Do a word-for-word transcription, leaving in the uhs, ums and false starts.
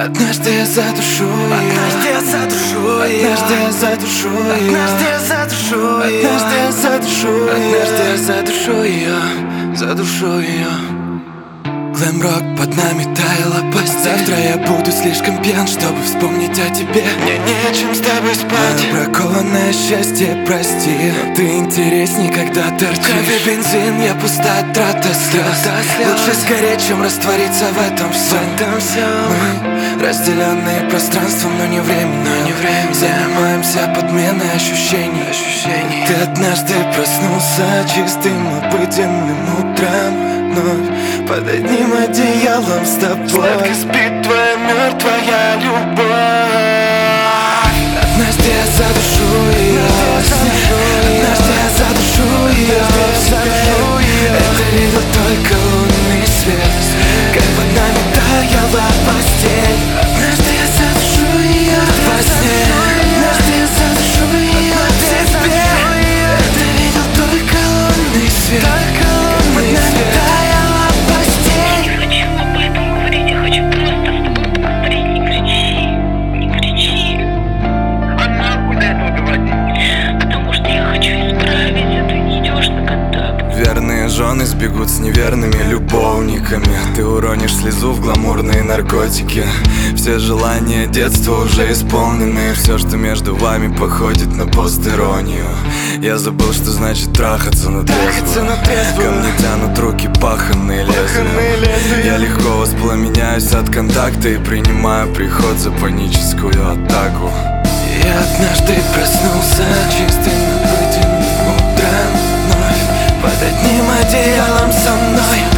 Однажды я задушу ее. Однажды я задушу ее. Однажды я задушу ее. Однажды я задушу ее. Однажды я задушу ее. Однажды я задушу ее. Задушу ее. Глэм-рок под нами таяла постель. Завтра я буду слишком пьян, чтобы вспомнить о тебе. Мне нечем с тобой спать. Мое бракованное счастье, прости, но ты интересней, когда торчишь. В крови бензин, я пуста трата слез. Лучше сгореть, чем раствориться в этом всем. Мы разделенные пространством, но не временно, но не время. Занимаемся подменой ощущений. ощущений Ты однажды проснулся чистым обыденным утром, вновь под одним одеялом с тобой. Сладко спит твоя мертвая любовь. Однажды я задушу ее. Однажды я задушу ее. Это видел только лунный свет, как под нами таяла постель. Однажды я задушу ее во сне. Однажды я задушу ее тебе. Это видел только лунный свет, как под нами таяла постель. Я не хочу об этом говорить, я хочу просто с тобой поговорить. Не кричи, не кричи. А нахуй до этого говорить? Потому что я хочу исправить, а ты не идешь на контакт. Верные жены сбегут с неверными любовниками. Ты уронишь слезу в гламурные наркотики. Все желания детства уже исполнены. Все, что между вами, походит на постеронию. Я забыл, что значит трахаться на трезво. Ко мне тянут руки паханные лезвия. Я легко воспламеняюсь от контакта и принимаю приход за паническую атаку. Я однажды проснулся чистым обыденным утром, вновь под одним одеялом со мной.